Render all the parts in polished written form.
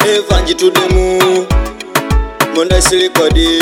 Eva njitudemu Munesirikodi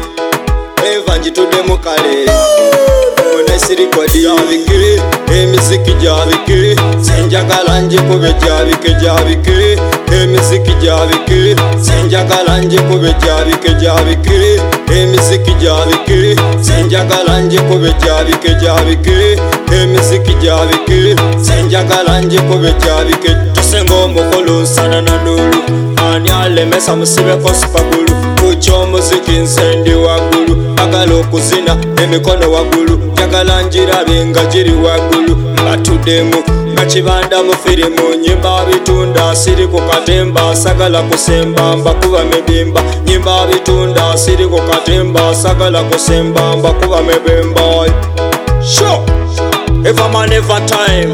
Eva njitudemu kale Munesirikodi Javike Emiziki javike Senjagala nje kube javike Emiziki javike Senjagala nje kube javike Emiziki javike Senjagala nje kube javike Emiziki javike Senjagala nje kube javike Tusengo mukolo nsana na nulu Ani alemesa musibe kosipagulu Kucho muziki nsendi wagulu Agala okuzina emikono wagulu Jagala njirabe nga jiri wagulu Mbatudemu nga kibanda mu firimu Nyimba bitunda siri ku katemba Sagala kusemba mbakuba mebimba Nyimba bitunda siri ku katemba Sagala kusemba mbakuba mebimba Sure Ever man ever time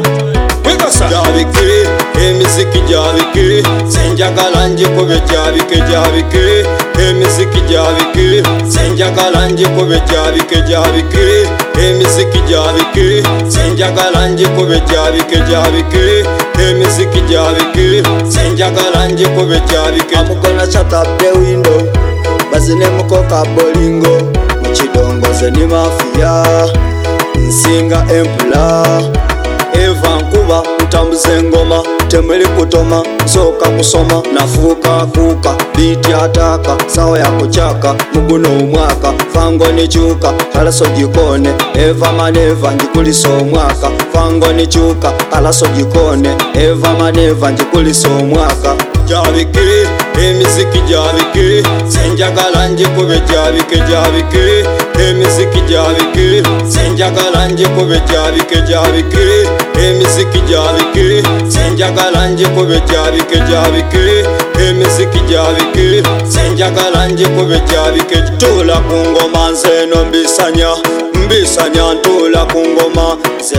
Javike, emiziki javike Senjagala nje kube javike Emiziki javike Senjagala nje kube javike Emiziki javike Senjagala nje kube javike Emiziki javike Senjagala nje kube javike Amukona shut up the window Bazine mukoka bolingo Muchidongoze ni mafia Nsinga empula Eva nkuba utambuze ngoma Temeli kutoma, soka kusoma Nafuka kuka, biti ataka Sawa ya kuchaka, muguno umwaka Fango ni chuka, kalaso jikone Eva maneva njikuliso umwaka Fango ni chuka, kalaso jikone Eva maneva njikuliso umwaka Javike, emiziki javike Senjagala nje kube javike Emiziki javike Senjagala nje kube javike Emiziki javike Senjagala nje kube javike Emiziki javike Senjagala nje kube javike Tula kungoma nzeno mbisanya ntula kungoma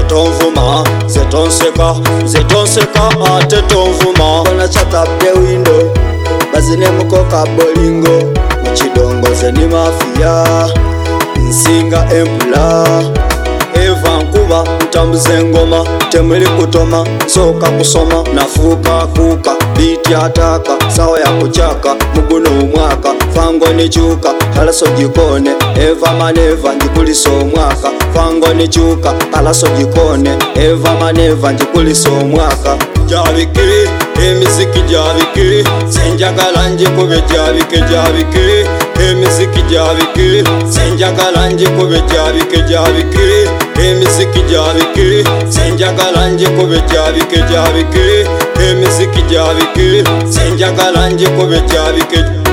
Zetonseka ate tonvuma Kona shut up the window Bazine mukoka bolingo Muchidongoze ni mafia Nsinga empula Eva nkuba utambuze ngoma Temeli kutoma, soka kusoma Nafuka kuka, biti ataka Sawa ya kuchaka, muguno umwaka Fango ni chuka, kalaso jikone Eva maneva njikuliso umwaka Fango ni chuka, kalaso jikone Eva maneva njikuliso umwaka Javike, emiziki javike Senjagala nje kube javike Emiziki javike Senjagala nje kube javike Emiziki javike Senjagala nje kube javike Emiziki javike Senjagala nje kube javike